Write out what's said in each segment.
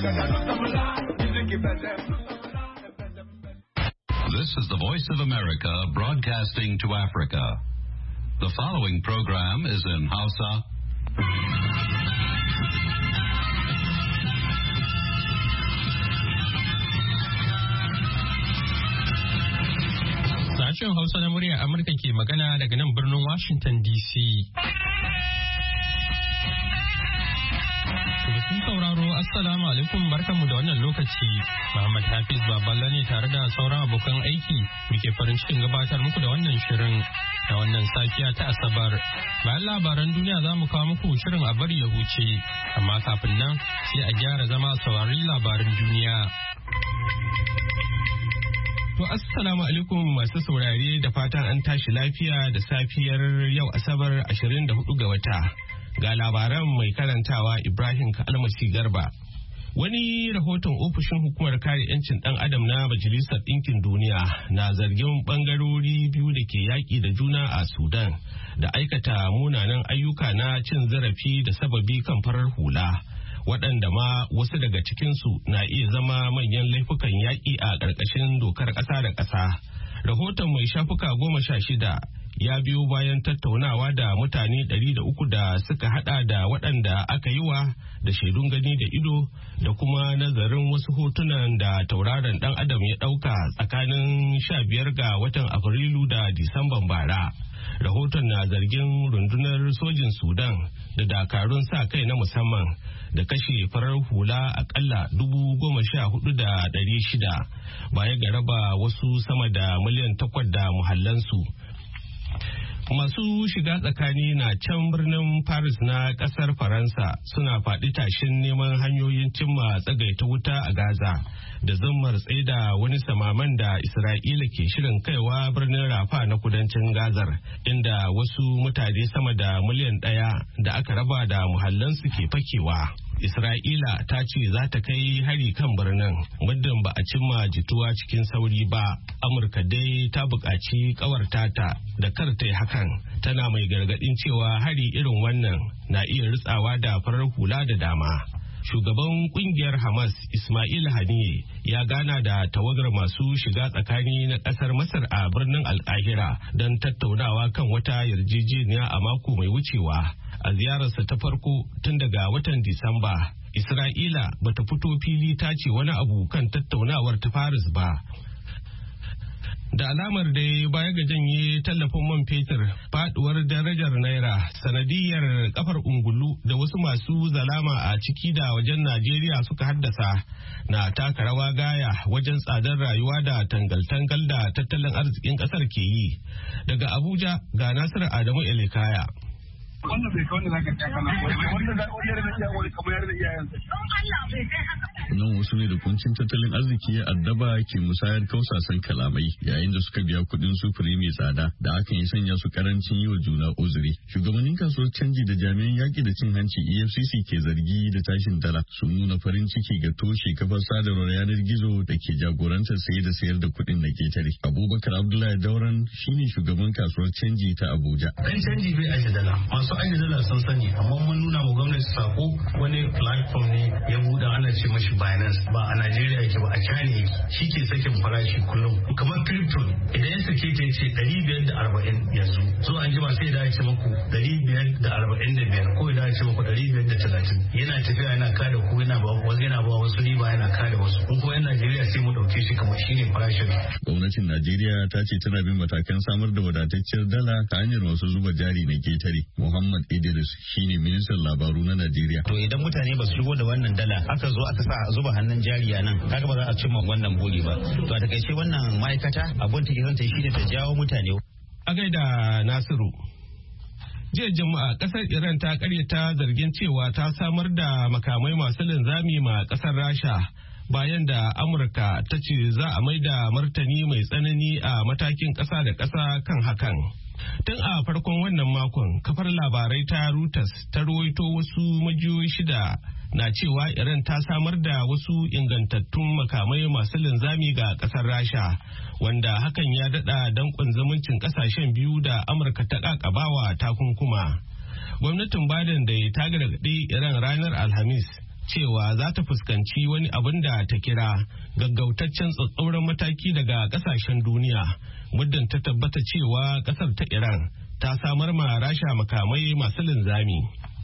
This is the Voice of America broadcasting to Africa. The following program is in Hausa. Sashen Hausa na muryar Amurka ke magana daga nan birnin Washington DC. Sun sauraro Assalamu alaikum barkanmu da wannan lokaci. Muhammad Hafiz Baballa ne tare da sauran abokan aiki muke farin cikin gabatar muku da wannan shirin da wannan safiya ta Asabar. Bayan labaran duniya za mu kawo muku shirin a bari ya huce, amma kafin nan sai a gyara zama a saurari labaran duniya. To assalamu alaikum masu saurare da fatan an tashi lafiya da safiyar yau Asabar 24 ga wata. Ga labaran mai karantawa Ibrahim Kalmasi Garba. Wani rahoton ofishin hukumar kare 'yancin ɗan adam na Majalisar Ɗinkin Duniya na zargin ɓangarori biyu da ke yaƙi da juna a Sudan da aikata munanan ayyuka na cin zarafi da sababi kan farar hula, waɗanda ma wasu daga cikinsu na iya zama manyan laifukan yaƙi a ƙarƙashin dokar ƙasa da ƙasa. Rahoton mai shafuka 16 ya biyo bayan tattaunawa da mutane 300 da suka hada da waɗanda aka yi wa da shaidun gani da ido da kuma nazarin wasu hotunan da tauraron ɗan adam ya ɗauka tsakanin 15 ga watan Afrilu da Disamban bara. Rahoton na zargin rundunar sojin Sudan da dakarun sa kai na musamman da kashe farar hula akalla 14,600 baya ga raba wasu sama da miliyan 8 da muhallansu. Masu shiga tsakani na can birnin Paris na kasar Faransa suna faɗi tashin neman hanyoyin cimma tsagaita wuta a Gaza da zammar tsaida wani samaman da Isra'ila ke shirin kaiwa birnin Rafa na kudancin Gazar, inda wasu mutane sama da miliyan 1 da aka raba da muhallansu ke fakewa. Isra'ila ta ce za ta kai hari kan birnin muddin ba a cimma jituwa cikin sauri ba. Amurka dai ta buƙaci ƙawartata da kar ta yi hakan, tana mai gargaɗin cewa hari irin wannan na iya ritsawa da farar hula da dama. Shugaban kungiyar Hamas Ismail Haniyeh ya gana da tawagar masu shiga tsakani na kasar Masar a birnin Alkahira don tattaunawa kan wata yarjejeniya a mako mai wucewa. A ziyararsa ta farko tun daga watan Disamba, Isra'ila bata fito fili ta ce wani abu kan tattaunawar ta Paris ba. Da alamar dai baya ga janye tallafin man fetur, faduwar darajar naira sanadiyar kafar ungulu da wasu masu zalama a ciki da wajen Najeriya suka haddasa na taka rawa gaya wajen tsadar rayuwa da tangal-tangal da tattalin arzikin kasar ke yi. Daga Abuja ga Nasiru Adamu Elikaya. Wannan bai kawai da zaka tsaka nan wanda da iya wani kamar da iyayensa. Nan wasu ne da kuncin tattalin arziki ya addaba ke musayar kausasan kalamai yayin da suka biya kuɗin sufuri mai tsada da hakan ya sanya su karancin yi wa juna uzuri. Shugabannin kasuwar canji da jami'an yaƙi da cin hanci EFCC ke zargi da tashin dala sun nuna farin ciki ga toshe kafar sadarwar yanar gizo da ke jagorantar saye da sayar da kuɗin na ketare. Abubakar Abdullahi Dauran shine shugaban kasuwar canji ta Abuja. Kan canji bai aje dala. Masu aje dala sun sani, amma mun nuna wa gwamnati sako wani platform ne ya buɗe ana ce mashi Binance, ba a Najeriya yake ba a China yake, shi ke sakin farashi kullum kamar crypto idan ya sake ta ce 540 yanzu zo an jima sai da ya ce maku 545 ko da ya ce maku 530 yana tafiya yana kada ku yana ba wasu riba yana kada wasu kun ko yan Najeriya sai mu dauke shi kamar shine farashin. Gwamnatin Najeriya ta ce tana bin matakan samar da wadatacciyar dala ta hanyar wasu zuba jari na ketare. Muhammad Idris shine ministan labaru na Najeriya. To idan mutane ba su shigo da wannan dala aka zo aka sa zuba hannun jari a nan kaga ba za a cimma wannan buri ba. To a takaice wannan ma'aikata abun take zanta shine ta jawo mutane. A gaida Nasiru. Jiya Juma'a kasar Iran ta karyata zargin cewa ta samar da makamai masu linzami ma kasar Rasha bayan da Amurka ta ce za a maida martani mai tsanani a matakin kasa da kasa kan hakan. Tun a farkon wannan makon, kafar labarai ta Reuters ta ruwaito wasu majiyoyi 6 na cewa Iran ta samar da wasu ingantattun makamai masu linzami ga kasar Rasha, wanda hakan ya dada dankon zumuncin kasashen biyu da Amurka ta kakabawa takunkuma. Gwamnatin Biden da ta gargaɗi Iran ranar Alhamis cewa za ta fuskanci wani abin da ta kira gaggautaccen tsatsauran mataki daga kasashen duniya muddin ta tabbata cewa kasar ta Iran ta samar ma Rasha makamai masu linzami.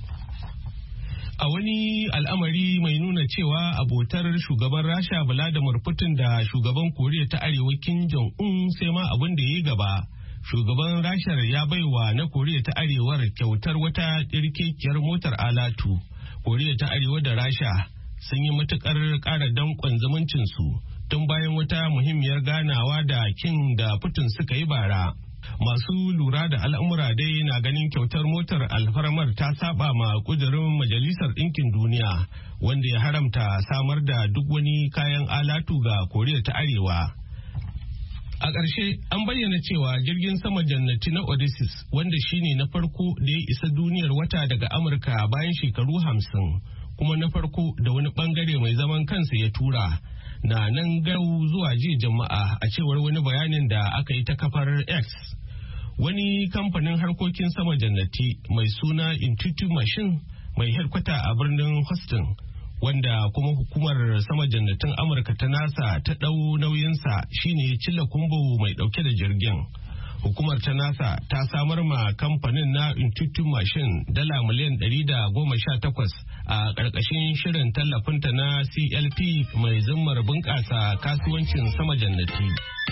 A wani al'amari mai nuna cewa abotar shugaban Rasha Vladimir Putin da shugaban Koriya ta Arewa Kim Jong-un sai ma abin da ya yi gaba. Shugaban Rashar ya baiwa na Koriya ta Arewar kyautar wata ƙirƙirƙiyar motar alatu. Koriya ta Arewa da Rasha sun yi matukar ƙara danƙon zumuncinsu tun bayan wata muhimmiyar ganawa da Kim da Putin suka yi bara. Masu lura da al'amura dai na ganin kyautar motar alfarmar ta saba ma kudurin Majalisar Ɗinkin Duniya wanda ya haramta samar da duk wani kayan alatu ga Koriya ta Arewa. A ƙarshe an bayyana cewa jirgin sama jannati na Odysseus wanda shine na farko da ya isa duniyar wata daga Amurka bayan shekaru 50 kuma na farko da wani bangare mai zaman kansa ya tura na nan gau zuwa jiya Juma'a a cewar wani bayanin da aka yi ta kafar X. Wani kamfanin harkokin sama jannati mai suna Intuitive Machine mai headquarter a birnin Houston wanda kuma hukumar sama jannatin Amurka ta NASA ta ɗau nauyinsa shine ya cilla kumbo mai ɗauke da jirgin. Hukumar ta NASA ta samar ma kamfanin na Intuitive Machine dala miliyan 118 a ƙarƙashin shirin tallafinta na CLP mai zimmar bunƙasa kasuwancin sama jannati.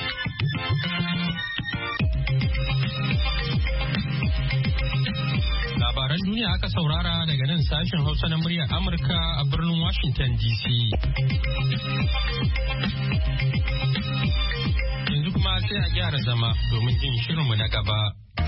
Labaran duniya aka saurara daga nan sashen Hausa na muryar Amurka a birnin Washington DC. Yanzu kuma sai a gyara zama domin jin shirinmu na gaba.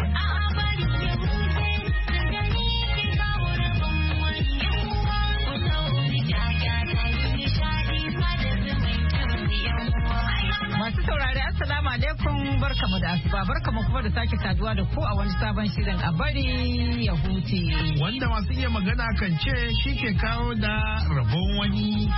Masu saurari assalamu alaikum barkamu da asuba barkamu kuma da sake saduwa da ku a wani sabon shirin a bari ya huce. Wanda masu iya magana kan ce shi ke kawo da rabon wani.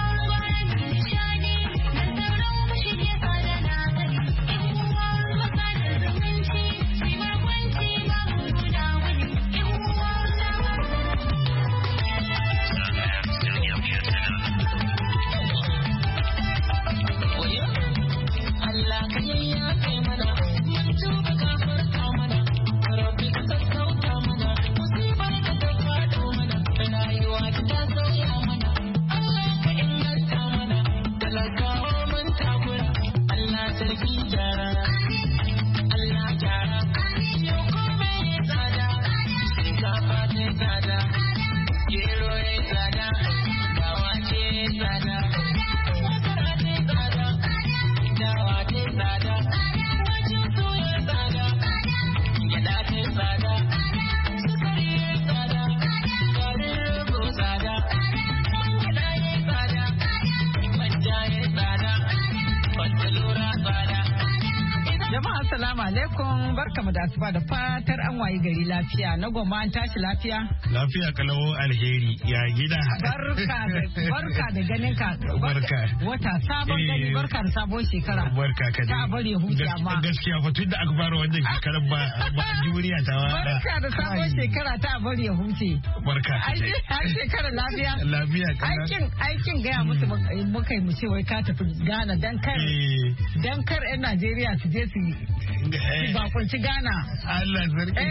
Assalamu alaikum barkamu da asuba da fatar an wayi gari lafiya na goma an tashi lafiya. Lafiya kalawo alheri ya gida. Barka da ganin ka. Barka. Wata sabon gani barka da sabon shekara. Barka ka dai. Ta bari hutu amma. Gaskiya fa tun da aka fara wannan shekarar ba juriya ta wa. Barka da sabon shekara ta bari ya huce. Barka ka dai. Ai shekara lafiya. Lafiya kana. Aikin gaya musu muka yi mu ce wai ka tafi Ghana dan kar 'yan Najeriya su je su bakunci Ghana. Allah sarki.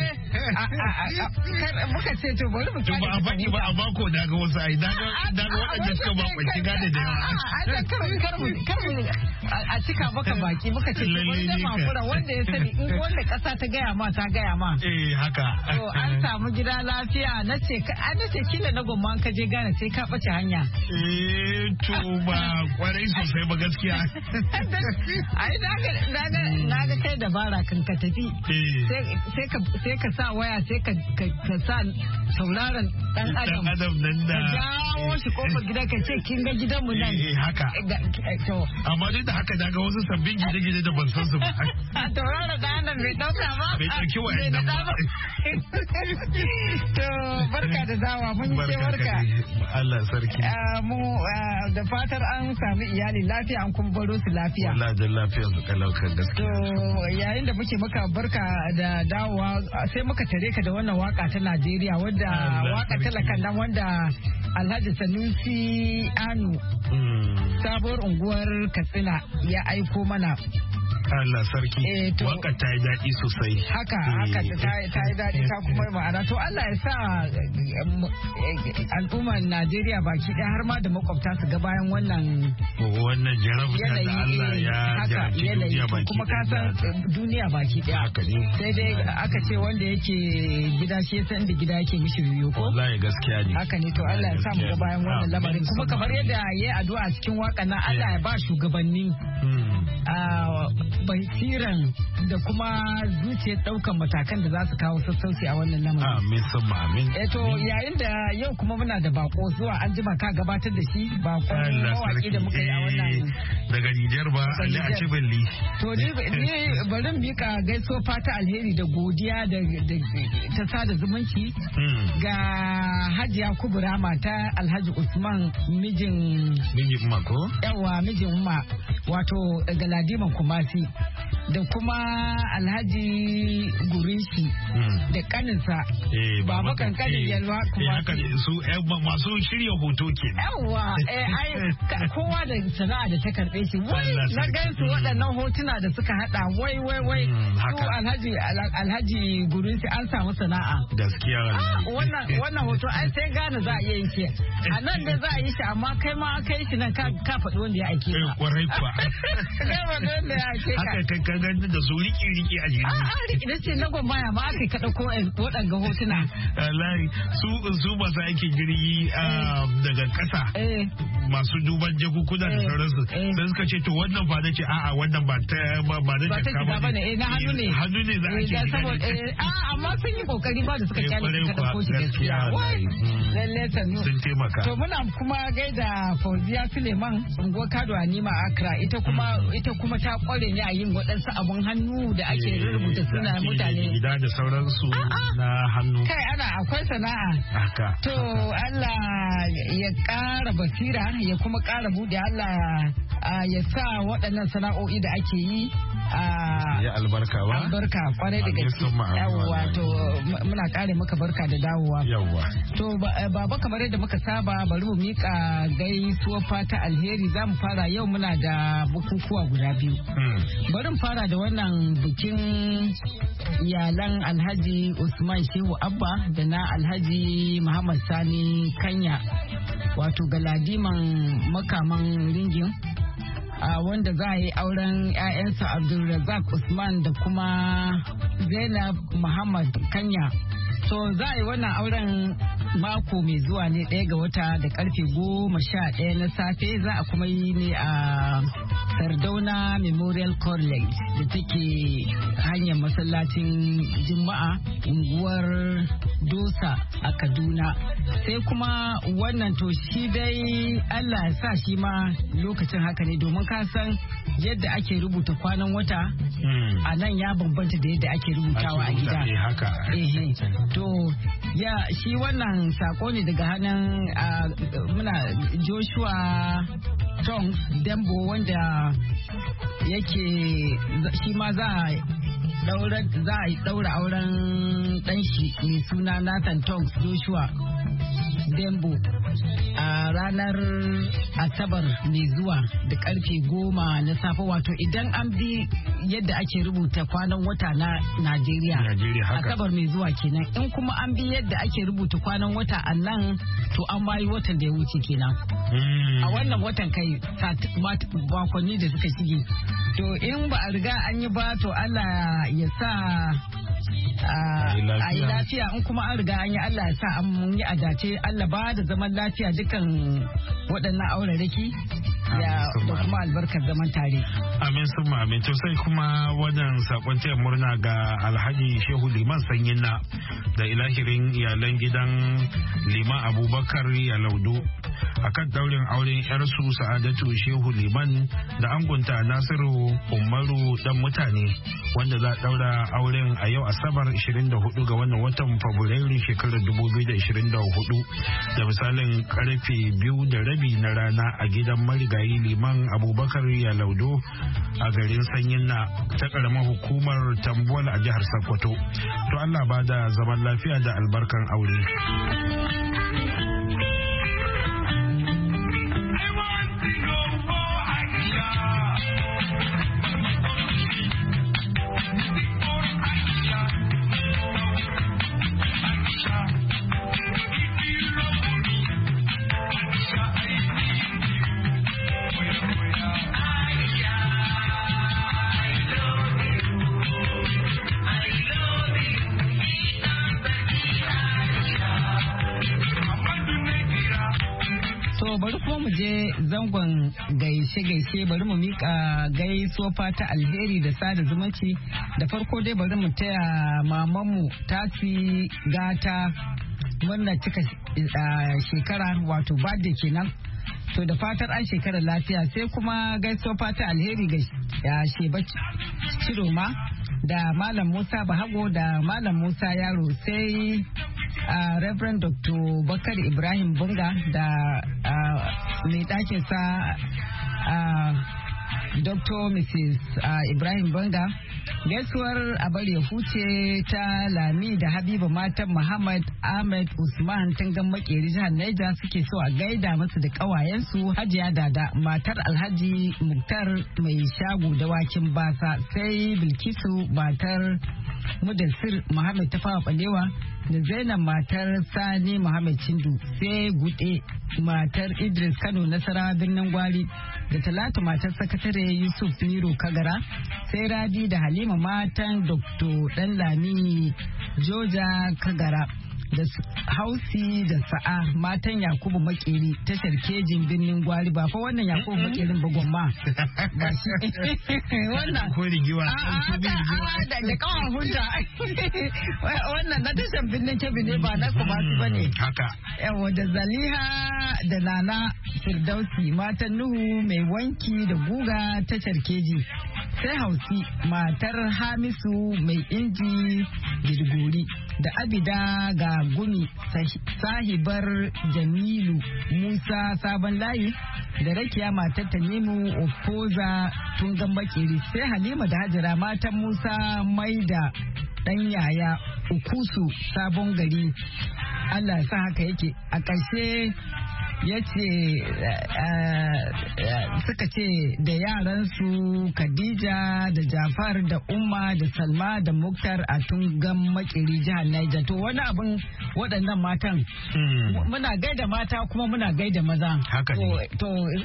Muka ce to bari mu ba a faɗi ba a bako daga wasu ai daga waɗanda suka bakunci Ghana da yawa. Kar mu a cika maka baki muka ce to bari da makura wanda ya sani in wanda ƙasa ta gaya ma ta gaya ma. Haka. To an samu gida lafiya na ce kila na gomman ka je Ghana sai ka ɓace hanya. To ba kwarai sosai ba gaskiya. Ai na ga kai dabara kan ka tafi sai ka sa waya sai ka sa sauraron dan adam nan da ka jawo shi kofar gida ka ce kin ga gidan mu nan haka amma duk da haka daga wasu sabbin gide-gide da ban san su ba tauraron dan adam bai dauka ba bai dauki wa'annan ba to barka da dawa mun ce barka Allah sarki mu da fatar an sami iyali lafiya an kuma baro su lafiya wallahi da lafiya su kalau kan gaskiya yayin da muke maka barka da dawowa sai muka tare ka da wannan waka ta Najeriya wadda waka talakan nan wanda Alhaji Sanusi Anu sabuwar unguwar Katsina ya aiko mana. Allah sarki waka ta yi daɗi sosai. Haka ta yi daɗi ta kuma yi ma'ana. To Allah ya sa al'ummar Najeriya baki ɗaya har ma da makwabta su ga bayan wannan jarabta da Allah ya jarabci duniya baki ɗaya. Kuma ka san duniya baki ɗaya. Sai dai aka ce wanda yake gida shi ya san da gida yake mishi riyo ko? Wallahi gaskiya ne. Haka ne to Allah ya sa mu ga bayan wannan lamarin. Kuma kamar yadda ya yi addu'a cikin waka na Allah ya ba shugabanni basiran da kuma zuciyar daukan matakan da za su kawo sassauci a wannan lamarin. Amin sama amin. To yayin da yau kuma muna da bako zuwa an jima ka gabatar da shi bakon mawaki da muka yi a wannan. Daga Nijar ba Ali a Cibilli. To ni bari mika gaiso fata alheri da godiya da ta sada zumunci ga Hajiya Kubura mata Alhaji Usman mijin Umma ko? Yawa mijin Umma wato Galadiman Kumasi da kuma Alhaji Gurishi da kaninsa baba kankanin Yalwa Kumasi su masu shirya hoto ke. Yawa kowa da sana'a da ta karɓe shi wai na gansu waɗannan hotuna da suka hada wai su Alhaji Gurishi an samu sana'a. Gaskiya wannan hoto ai sai gane za a iya yin shi a nan da za a yi shi amma kai ma aka yi shi nan ka faɗi wanda ya aike ka. Kwarai kuwa. Haka kan gani da su riki a jiri. Riki da ce na gwamaya ma aka kaɗa ko waɗanga hotuna. Wallahi su masu aikin jirgi daga ƙasa masu duban jakukuna da sauransu. Sai suka ce to wannan ba da ce a'a wannan ba da jaka ba ne. Na hannu ne. Hannu ne za a ke amma sun yi kokari ba da suka kyale suka ɗauko shi gaskiya. Lallai sannu. Sun taimaka. To muna kuma gaida Fauziya Suleiman unguwar Kado Anima Accra ita kuma ta kware ne a yin waɗansu abun hannu da ake rubuta suna mutane. Gida da sauransu na hannu. Kai akwai sana'a. Haka. To Allah ya ƙara basira ya kuma ƙara buɗe Allah ya sa waɗannan sana'o'i da ake yi. Ya albarka ba? Albarka kwarai da gaske. Yawwa to muna kare maka barka da dawowa. Yawwa. To baba kamar yadda muka saba bari mu mika gaisuwar fata alheri za mu fara yau muna da bukukuwa guda biyu. Bari mu fara da wannan bikin iyalan Alhaji Usman Shehu Abba da na Alhaji Muhammad Sani Kanya wato galadiman makaman ringin. Wanda za a yi auren 'ya'yansa Abdulrazak Usman da kuma Zainab Muhammad Kanya. So za a yi wannan auren mako mai zuwa ne 1 ga wata da karfe 11 na safe za a kuma yi ne a Sardauna Memorial College da take hanyar masallacin Juma'a unguwar Dosa a Kaduna. Sai kuma wannan to shi dai Allah ya sa shi ma lokacin haka ne domin ka san yadda ake rubuta kwanan wata a nan ya bambanta da yadda ake rubutawa a gida. To ya shi wannan sako ne daga hannun muna Joshua Tong Dembo wanda yake shi ma za a daura auren ɗanshi mai suna Nathan Tongs Joshua Dembo a ranar Asabar mai zuwa da karfe 10 na safe wato idan an bi yadda ake rubuta kwanan wata na Najeriya Asabar mai zuwa kenan in kuma an bi yadda ake rubuta kwanan wata a nan to an bayi watan da ya wuce kenan a wannan watan kai makonni da suka shige to in ba a riga an yi ba to Allah ya sa a yi lafiya in kuma an riga an yi Allah ya sa an yi adace Allah ba da zaman lafiya dukan waɗannan aurareki da kuma albarkar zaman tare. Amin sun amin to sai kuma wannan sakon taya murna ga Alhaji Shehu Liman Sanyinna da ilahirin iyalan gidan Liman Abubakar Yalaudu akan daurin auren yarsu Sa'adatu Shehu Liman da angunta Nasiru Umaru dan mutane wanda za a daura auren a yau Asabar 24 ga wannan watan Fabrairu shekarar 2024 da misalin karfe 2:30 na rana a gidan marigayi Liman Abubakar Yalaudo a garin Sanyinna ta karamar hukumar Tambuwal a jihar Sokoto. To Allah ba da zaman lafiya da albarkan aure. zangon gaishe-gaishe bari mu mika gaisuwa fata alheri da sada zumunci. Da farko dai bari mu taya mamanmu Tasi Gata murna cika shekara wato birthday kenan. To da fatar an shekarar lafiya sai kuma gaisuwa fata alheri ga Sheba Ciroma da Malam Musa Bahago da Malam Musa Yaro sai Reverend Dr. Bakar Ibrahim Bunga da mai ɗakin sa Dr. Mrs. Ibrahim Bunga. Gaisuwar abar ya huce ta Lami da Habiba matan Muhammad Ahmed Usman Tungan Makeri jihar Niger suke so a gaida masu da kawayensu Hajiya Dada matar Alhaji Muktar mai shago da wakin basa sai Bilkisu matar Mudassir Muhammad Tafawa Balewa da Zainab matar Sani Muhammad Chindu sai Gude matar Idris Kano Nasarawa birnin Gwari da Talatu matar sakatare Yusuf Miro Kagara sai Rabi da Halima matan Dr. Danlami Joja Kagara da Hausi da Sa'a matan Yakubu Makeri tashar kejin birnin Gwari ba fa wannan Yakubu Makerin ba gwamma ba shi wannan ko rigiwa da kawai hunta wannan na tashar birnin Kebbi ne ba na kuma su bane haka yawa da Zaliha da Nana Firdausi matan Nuhu mai wanki da guga tashar keji sai Hausi matar Hamisu mai inji Girgori da Abida ga Gumi sahibar Jamilu Musa Sabon Layi da Rakiya matar Tanimu Opoza Tungan Makeri sai Halima da Hajara matan Musa Maida dan yaya Ukusu Sabon Gari. Allah ya sa haka yake a ƙarshe ya ce suka ce da yaransu Khadija da Jafar da Umma da Salma da Muktar a Tungan Makeri jihar Niger. To wani abin waɗannan matan muna gaida mata kuma muna gaida maza. Haka ne. To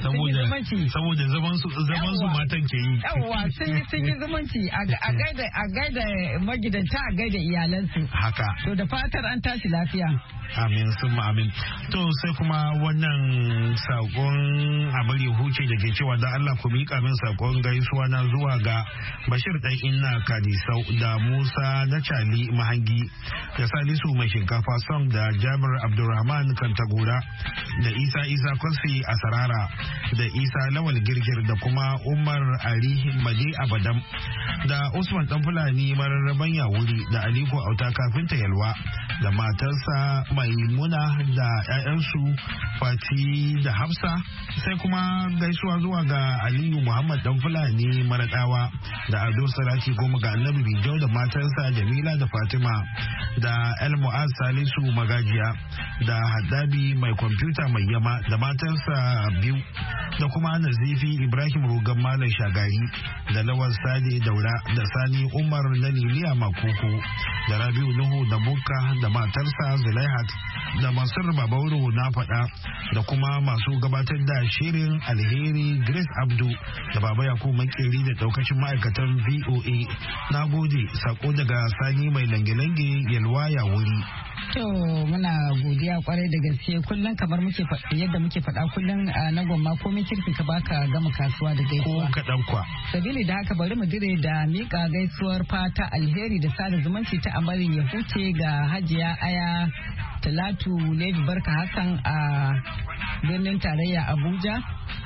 saboda zaman su matan ke yi. Yawwa sun yi zumunci a gaida magidanta a gaida iyalansu. Haka. To da fatar an tashi lafiya. Amin sun amin. To sai kuma wannan sakon abar ya huce da ke cewa da Allah ku miƙa min sakon gaisuwa na zuwa ga Bashir dan Inna Kadisau da Musa na Cali Mahangi da Salisu mai shinkafa song da Jabir Abdulrahman Kantagura da Isa Kwasi a Sarara da Isa Lawal Girgir da kuma Umar Ali Made Abadam da Usman Dan Fulani mararraban Yawuri da Aliko Auta kafinta Yalwa da matarsa Maimuna da 'ya'yansu Fati da Hafsa sai kuma gaisuwa zuwa ga Aliyu Muhammad Dan Fulani Maradawa da Ado Salati Goma ga Annabi Bijau da matarsa Jamila da Fatima da El Mu'az Salisu Magajiya da Haddabi mai kwamfuta mai yama da matarsa biyu da kuma Nazifi Ibrahim Rugan Malam Shagari da Lawal Sade Daura da Sani Umar na Liliya Makuku da Rabiu Nuhu da Bukka da matarsa Zulaihat da Mansur Babauro na faɗa da kuma masu gabatar da shirin Alheri Grace Abdu da Baba Yakubu Makeri da daukacin ma'aikatan VOA. Na gode, sako daga Sani mai lange-lange Yalwa ya wuri. To muna godiya kwarai da gaske kullum kamar yadda muke faɗa kullum na gwamma komai kirki ka baka gama kasuwa da gaisuwa. Ko kaɗan kwa. Sabili da haka bari mu dire da miƙa gaisuwar fata alheri da sada zumunci ta amarin ya huce ga Hajiya Aya Talatu Levi Barka Hassan a birnin tarayya Abuja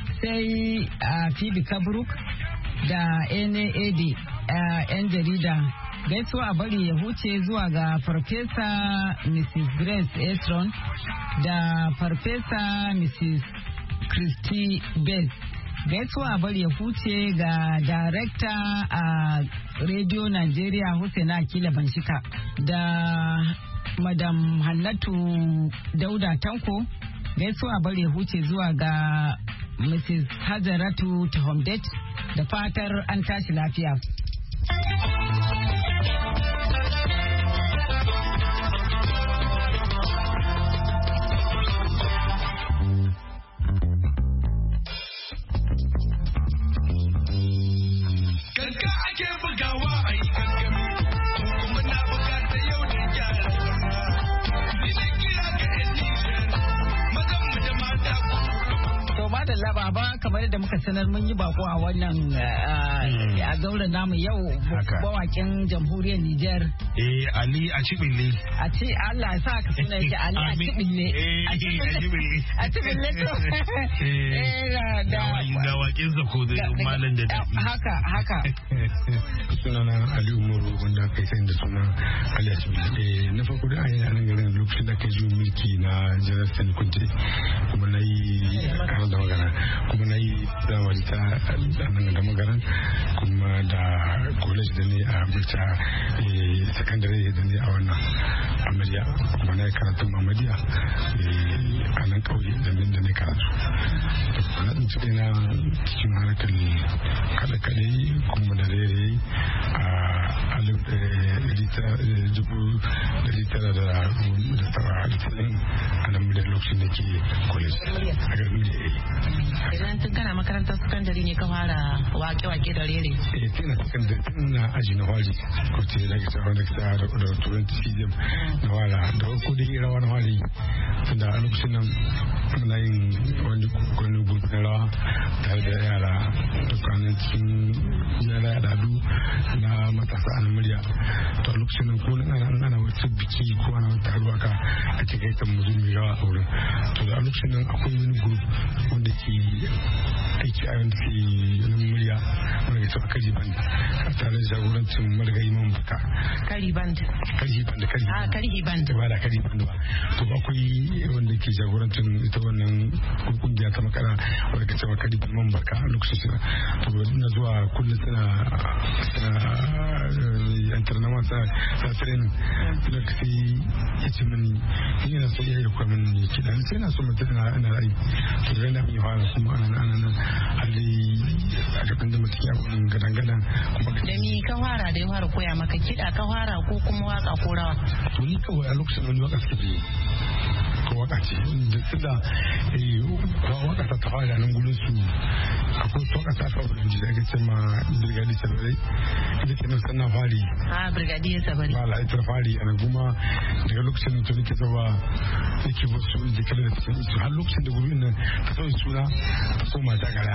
sai a Phoebe Kabruk da NAAD 'yan jarida. Gaisuwa a bari ya huce zuwa ga Farfesa Mrs. Grace Estron da Farfesa Mrs. Christy Bess. Gaisuwa a bari ya huce ga Darekta a Radio Nigeria Hussaina Akila Banshika da Madam Hannatu Dauda Tanko. Gaisuwa a bari ya huce zuwa ga Mrs. Hajaratu Tahomdet da fatar an tashi lafiya. baba kamar da muka sanar mun yi bako a wannan a zauren namu yau bawakin jamhuriyar Nijar. Ali Acibille. Allah ya sa ka suna yake Ali Acibille. Acibille to. Da wakin zako da malam da dadi. Haka. Sunana Ali Umaru wanda kai sai da suna Ali Acibille. Na farko da ayi a nan garin lokacin da kai zuwa mulki na General Sani Kunte kuma na yi karan da magana kuma na yi zamani ta nan da magana kuma da college da ne a Bauta secondary da ne a wannan Amadiya kuma na yi karatun Amadiya a nan kauye da ne karatu na tsinci na cikin harkar kaɗe-kaɗe kuma da rere a alif a nan da lokacin da ke college a garin da idan tun kana makarantar sakandare ne ka fara wake-wake da rere tana sakandare tana aji na wari ko ce da kisa wanda kisa da turanci cgm na wara da farko da rawa na wari tunda a lokacin nan muna yin wani gudu na rawa tare da yara dukkanin cikin yara al'adu na matasa a murya to a lokacin nan ko ana wata biki ko ana wata taruwa ka a cikin kan mu mai rawa a wurin to da a lokacin nan akwai wani group wanda ke aiki a wanda ke nan murya wanda ke cewa kari band a tare da jagorancin margayi man baka kari band ba da kari band ba to akwai wanda ke jagorancin ita wannan kungiya ta makara wanda ke cewa kari man baka a lokacin to na zuwa kullum suna yantar na masa training lokaci ya ce mini yana so ya yi kwamin ne kiɗa sai na so mutum na ra'ayi to da yana mai fara kuma ana hali a gaban da mutum ya kwamin gadan-gadan kuma da ni ka fara da ya fara koya maka kiɗa ka fara ko kuma waka ko rawa to ni kawai a lokacin wani waka suke yi ko waka ce da kuwa waka ta fara nan gudun su akwai waka ta fara da jida ga ce ma brigadi sabari ita ke nan sannan fari brigadi sabari ba la ita fari a kuma daga lokacin da nake zaba nake wasu da kala da cikin su har lokacin da gurbin nan ta sauyi suna ta koma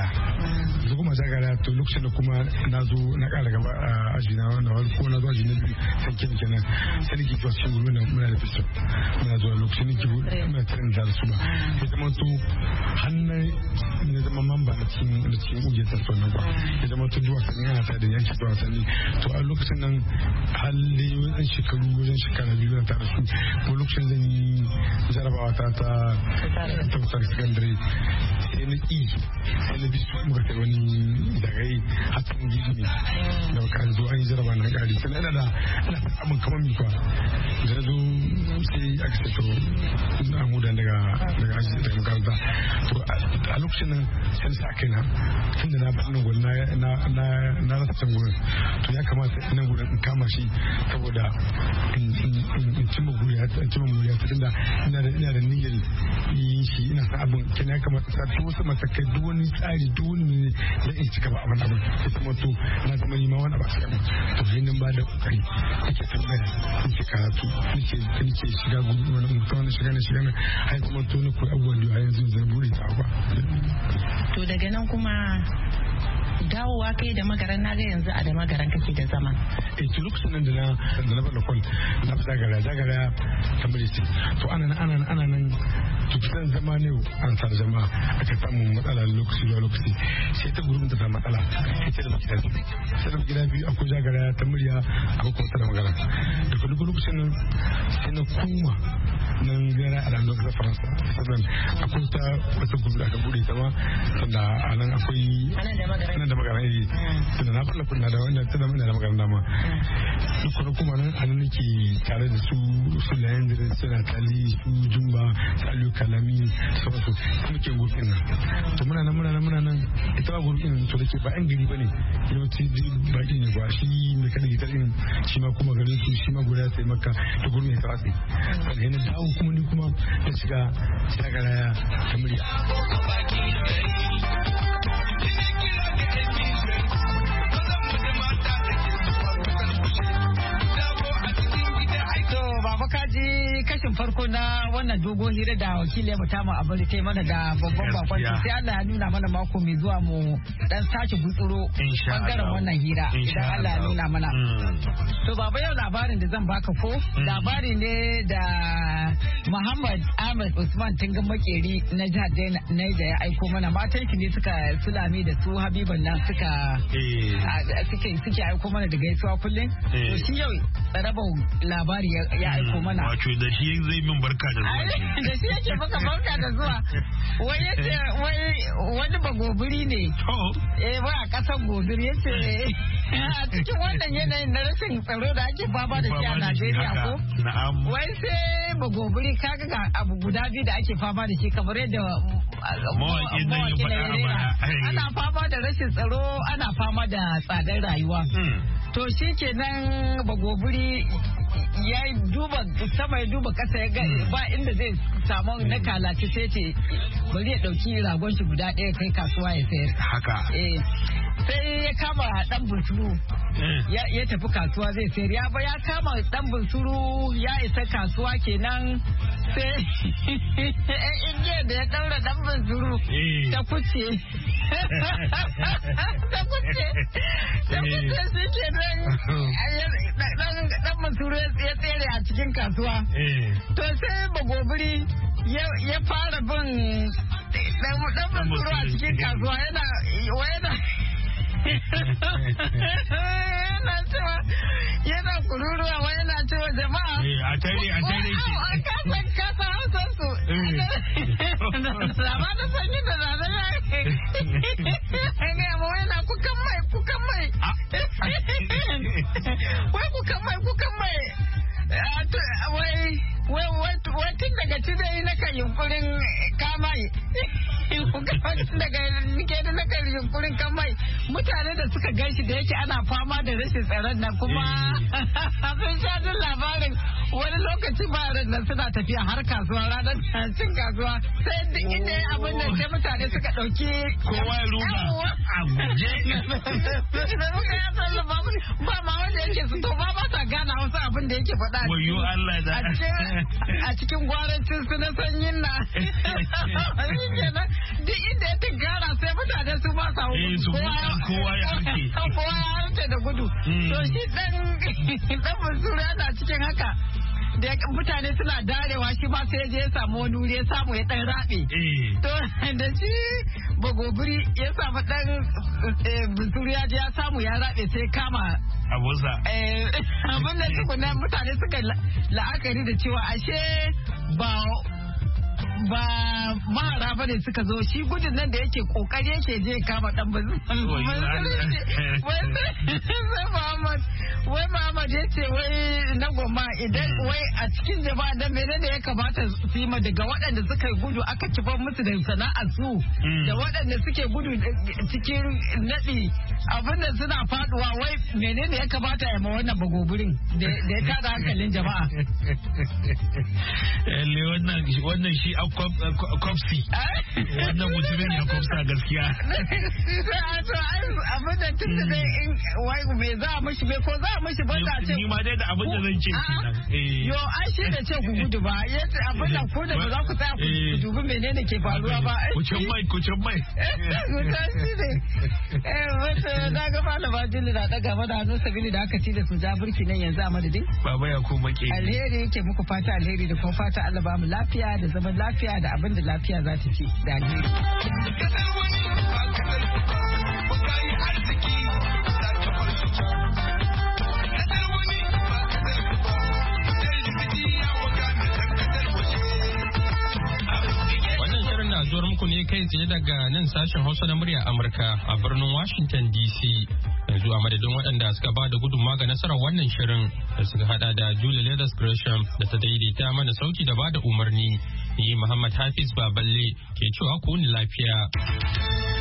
jagara to lokacin da kuma na zo na kara gaba a aji na wanda ko na zo aji na biyu san kenan sai nake zuwa cikin gurbin nan muna da fito muna zuwa lokacin nake muna tarin da su ba ya zama to hannun ya zama mamba na cikin ƙungiyar ta sauran ba ya zama to duwa kan yana ta da yanki duwa sani to a lokacin nan halli wajen shekara biyu zan tara su ko lokacin zan yi jarabawa ta tafsar secondary sai na ƙi sai na bi su muka kai wani zagaye hatsin gizi ne da baka zo an yi jaraba na ƙari sannan ina da abin kamar mi kwa da na zo sai aka ce to na amuda daga makaranta to a lokacin nan sai sa kai na tun da na bar nan gurin na rasa can gurin to ya kamata ina gurin in kama shi saboda in cimma muriya ta tunda ina da niyyar yin shi ina sa abin kina ya kamata sa duk wasu matakai duk wani tsari duk wani ne da in cika ba abin ya kuma to na zama yi ma wani ba sai to sai nan ba da kokari nake tambaya nake karatu nake shiga gurin wani mutum na shiga na har kuma to na koyi abubuwan da yanzu zai bude ta ba to daga nan kuma dawowa kai da magaran na ga yanzu a da magaran kake da zama to lokacin nan da na bada kwal na fita jagara kamar yace to ana nan to fitan zama ne an sar jama'a aka samu matsala lokaci zuwa lokaci sai ta gurbin ta matsala sai ta da gida biyu akwai jagara ta murya akwai kuma ta da magana da kuma lokacin nan sai na kuma nan gara a ranar kasar faransa sannan akwai ta wata gudu da aka bude ta ma sanda a nan akwai nan da magana yi tunda na falla kunna da wannan tunda muna da magana dama duk kuma nan a nan nake tare da su layan suna tali su jumba salu kalami sauransu kuma ke gurbin nan to muna nan ita ba gurbin to da ke ba yan gari ba ne yawanci baki ne ba shi mai kada gitar din shi ma kuma garin su shi ma guda sai maka da gurbin ya tarasi daga yana dawo kuma ni kuma da shiga shagaraya ta murya kaji kashe kashin farko na wannan dogon hira da wakiliyar mu Tama Abari ta mana da babban bakon sai Allah ya nuna mana mako mai zuwa mu dan sake gutsuro bangaren wannan hira idan Allah ya nuna mana. To baba yau labarin da zan baka ko labari ne da Muhammad Ahmed Usman Tingan Makeri na jihar Niger ya aiko mana matan shi ne suka sulami da su Habiban nan suka suke aiko mana da gaisuwa kullum. To shi yau tsaraban labari ya aiko mana. Wato da shi zai min barka da zuwa. Da shi yake maka barka da zuwa. Wai yace wani bagobiri ne. Wai a kasar Gobir yace a cikin wannan yanayin na rashin tsaro da ake fama da shi a Najeriya ko. Wai sai bagobiri kaga ga abu guda biyu da ake fama da shi kamar yadda mawaƙi na rera. Ana fama da rashin tsaro ana fama da tsadar rayuwa. To shi kenan bagobiri ya duba sama ya duba kasa ya ga ba inda zai samu na kalaci sai ce bari ya dauki ragon shi guda ɗaya kai kasuwa ya sayar. Haka. Sai ya kama dan bunsuru ya tafi kasuwa zai sayar ya kama dan bunsuru ya isa kasuwa kenan sai igiyar da ya daura dan bunsuru ta kuce shi kenan dan bunsuru ya tsere a cikin kasuwa. To sai bagobiri ya fara bin dan bunsuru a cikin kasuwa yana yana kururuwa wa yana cewa jama'a a tare ki kasa hausar su sama da sanyi da zanen ya ne ma yana kukan mai wai kukan mai wai tun daga cidai na kan yunkurin kamai daga nike da na kan yunkurin kamai mutane da suka ganshi da yake ana fama da rashin tsaron nan kuma sun sha jin labarin wani lokaci ba nan suna tafiya har kasuwa ranar cin kasuwa sai duk inda abin da ke mutane suka ɗauki kowa ya ruga a guje ba ma wanda yake su to ba sa gana wasu abin da yake faɗa wayo Allah da a cikin gwarancin su na sanyin na duk inda ya tinkara sai mutane su ba sa kowa ya harce da gudu to shi dan bunsuru yana cikin haka da mutane suna darewa shi ba sai je ya samu wani wuri ya samu ya dan rabe to da shi bagobiri ya samu dan bunsuru ya je ya samu ya rabe sai kama abusa abin da tukuna mutane suka la'akari da cewa ashe ba mahara ba ne suka zo shi gudun nan da yake kokari yake je kama dan wai Muhammad ya ce wai na goma idan wai a cikin jama'a dan menene ya kamata su yi daga waɗanda suka gudu aka kifar musu da sana'ar su da waɗanda suke gudu cikin naɗi abinda suna faduwa wai menene ya kamata ya ma wannan bagoburin da ya tada hankalin jama'a wannan shi kwafsi wannan mutumin ya kwafsa gaskiya abin da tun da wai me za a mashi bai ko za a mashi ba da ce ni ma dai da abin da zan ce yo an shi da ce ku gudu ba yace abin da ko da ba za ku tsaya ku dubi menene ke faruwa ba ku can mai ku tashi ne wata na ga malama Jilli na daga mana hannu sabili da aka ci da su jaburki nan yanzu a madadin baba ya ko make alheri yake muku fata alheri da kuma fata Allah ba mu lafiya da zaman lafiya da abin da lafiya za ta ci da alheri zuwar muku ne kai tsaye daga nan sashen Hausa na murya Amurka a birnin Washington DC. Yanzu a madadin waɗanda suka ba da gudunmawa ga nasarar wannan shirin da suka hada da Julie Leathers Gresham da ta daidaita mana sauti da ba da umarni. Ni Muhammad Hafiz Baballe ke cewa ku ni lafiya.